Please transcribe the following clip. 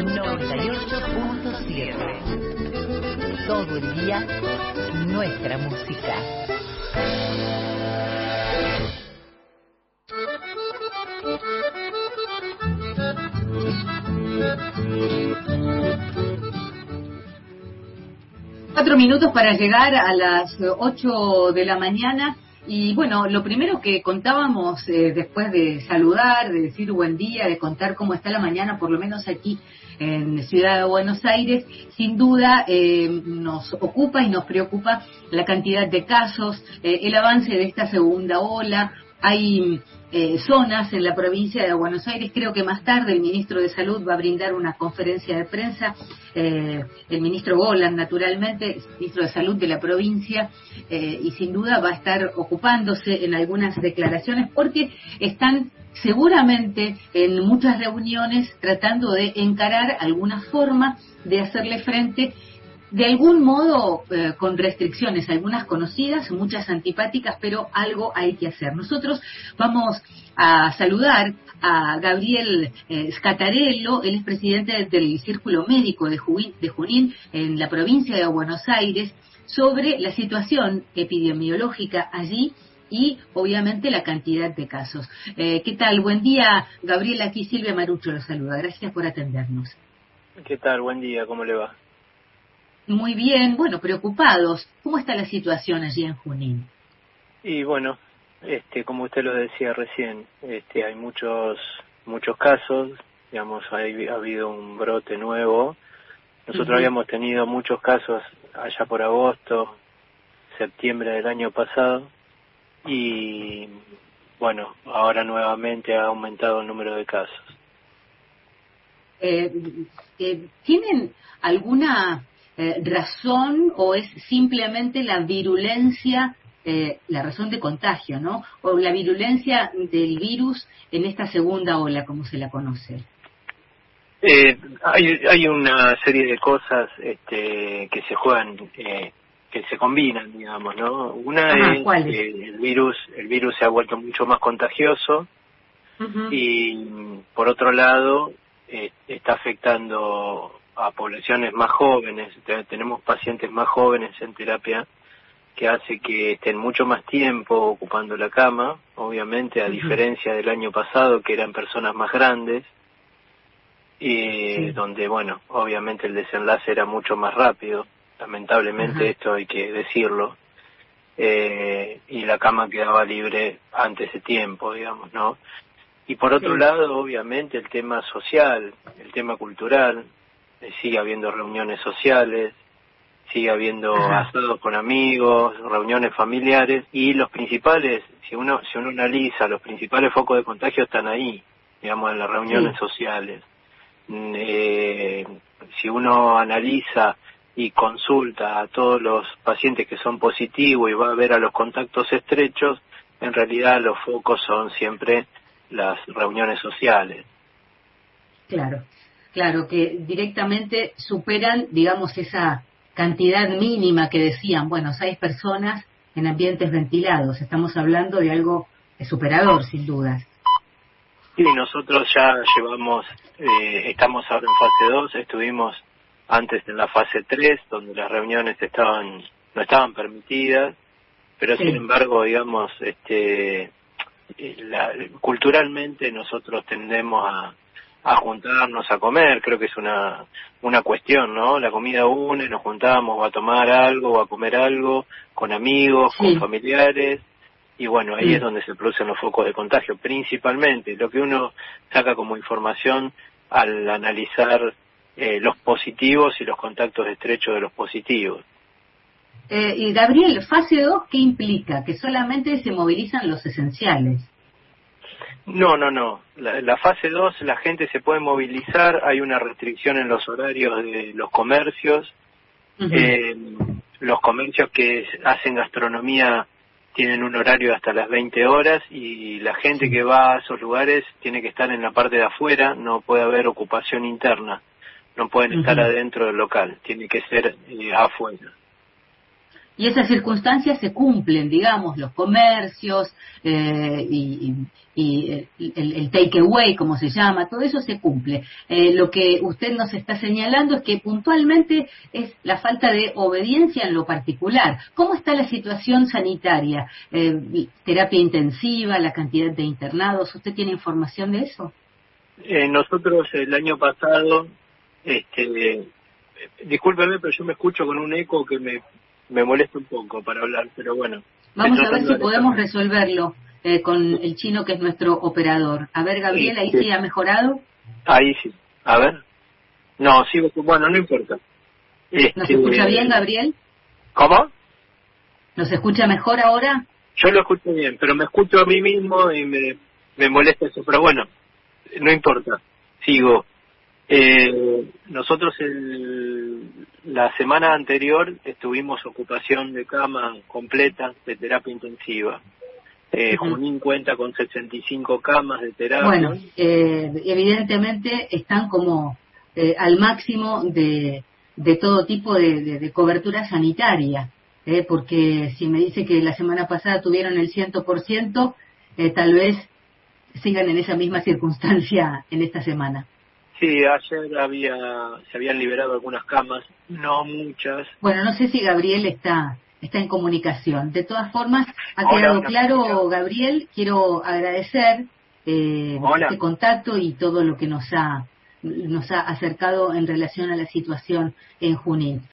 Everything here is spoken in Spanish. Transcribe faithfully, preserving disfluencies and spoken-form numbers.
noventa y ocho punto siete. Todo el día, nuestra música. Cuatro minutos para llegar a las ocho de la mañana. Y bueno, lo primero que contábamos eh, después de saludar, de decir buen día, de contar cómo está la mañana, por lo menos aquí en Ciudad de Buenos Aires, sin duda eh, nos ocupa y nos preocupa la cantidad de casos, eh, el avance de esta segunda ola. Hay eh, zonas en la provincia de Buenos Aires, creo que más tarde el ministro de Salud va a brindar una conferencia de prensa, eh, el ministro Golan, naturalmente, ministro de Salud de la provincia, eh, y sin duda va a estar ocupándose en algunas declaraciones porque están seguramente en muchas reuniones tratando de encarar alguna forma de hacerle frente de algún modo eh, con restricciones, algunas conocidas, muchas antipáticas, pero algo hay que hacer. Nosotros vamos a saludar a Gabriel eh, Scatarello, él es presidente del Círculo Médico de Junín, de Junín en la provincia de Buenos Aires, sobre la situación epidemiológica allí y obviamente la cantidad de casos. Eh, ¿Qué tal? Buen día, Gabriel, aquí Silvia Marucho lo saluda. Gracias por atendernos. ¿Qué tal? Buen día, ¿cómo le va? Muy bien, bueno, preocupados. ¿Cómo está la situación allí en Junín? Y bueno, este, como usted lo decía recién, este, hay muchos muchos casos, digamos, hay, ha habido un brote nuevo. Nosotros uh-huh. habíamos tenido muchos casos allá por agosto, septiembre del año pasado, y bueno, ahora nuevamente ha aumentado el número de casos. Eh, eh, ¿Tienen alguna Eh, razón o es simplemente la virulencia, eh, la razón de contagio, ¿no? O la virulencia del virus en esta segunda ola, como se la conoce? Eh, hay, hay una serie de cosas este, que se juegan, eh, que se combinan, digamos, ¿no? Una Ajá, es ¿cuál es? que el virus, el virus se ha vuelto mucho más contagioso uh-huh. y por otro lado eh, está afectando a poblaciones más jóvenes. Tenemos pacientes más jóvenes en terapia que hace que estén mucho más tiempo ocupando la cama, obviamente a uh-huh. diferencia del año pasado que eran personas más grandes, y sí. donde bueno, obviamente el desenlace era mucho más rápido, lamentablemente uh-huh. esto hay que decirlo, eh, y la cama quedaba libre antes de tiempo, digamos, ¿no? Y por otro sí. lado, obviamente el tema social, el tema cultural, sigue habiendo reuniones sociales, sigue habiendo Ajá. asados con amigos, reuniones familiares, y los principales, si uno si uno analiza, los principales focos de contagio están ahí, digamos, en las reuniones sí. sociales. Eh, si uno analiza y consulta a todos los pacientes que son positivos y va a ver a los contactos estrechos, en realidad los focos son siempre las reuniones sociales. Claro. Claro, que directamente superan, digamos, esa cantidad mínima que decían, bueno, seis personas en ambientes ventilados. Estamos hablando de algo superador, sin dudas. Sí, nosotros ya llevamos, eh, estamos ahora en fase dos, estuvimos antes en la fase tres, donde las reuniones estaban no estaban permitidas, pero sí. sin embargo, digamos, este, la, culturalmente nosotros tendemos a a juntarnos a comer, creo que es una una cuestión, ¿no? La comida une, nos juntamos o a tomar algo o a comer algo con amigos, sí. con familiares, y bueno, ahí sí. es donde se producen los focos de contagio, principalmente, lo que uno saca como información al analizar eh, los positivos y los contactos estrechos de los positivos. Eh, y Gabriel, fase dos, ¿qué implica? Que solamente se movilizan los esenciales. No, no, no. La, la fase dos, la gente se puede movilizar, hay una restricción en los horarios de los comercios. Uh-huh. Eh, los comercios que hacen gastronomía tienen un horario de hasta las veinte horas y la gente que va a esos lugares tiene que estar en la parte de afuera, no puede haber ocupación interna, no pueden uh-huh. estar adentro del local, tiene que ser eh, afuera. Y esas circunstancias se cumplen, digamos, los comercios eh, y, y, y el, el take away, como se llama, todo eso se cumple. Eh, lo que usted nos está señalando es que puntualmente es la falta de obediencia en lo particular. ¿Cómo está la situación sanitaria? Eh, ¿Terapia intensiva, la cantidad de internados? ¿Usted tiene información de eso? Eh, nosotros el año pasado, este, discúlpeme, pero yo me escucho con un eco que me... Me molesta un poco para hablar, pero bueno. Vamos a ver si podemos resolverlo eh, con el chino que es nuestro operador. A ver, Gabriel, ¿ahí sí, sí ha mejorado? Ahí sí. A ver. No, sigo. Bueno, no importa. Este, ¿Nos escucha bien, Gabriel? ¿Cómo? ¿Nos escucha mejor ahora? Yo lo escucho bien, pero me escucho a mí mismo y me, me molesta eso. Pero bueno, no importa. Sigo. Eh, nosotros el, la semana anterior estuvimos ocupación de cama completa de terapia intensiva. Eh, uh-huh. Junín cuenta con sesenta y cinco camas de terapia. Bueno, eh, evidentemente están como eh, al máximo de, de todo tipo de, de, de cobertura sanitaria, eh, porque si me dice que la semana pasada tuvieron el cien por ciento, eh, tal vez sigan en esa misma circunstancia en esta semana. Sí, ayer había se habían liberado algunas camas, no muchas. Bueno, no sé si Gabriel está está en comunicación. De todas formas, ha quedado Hola, claro, señora. Gabriel, quiero agradecer eh, este contacto y todo lo que nos ha nos ha acercado en relación a la situación en Junín.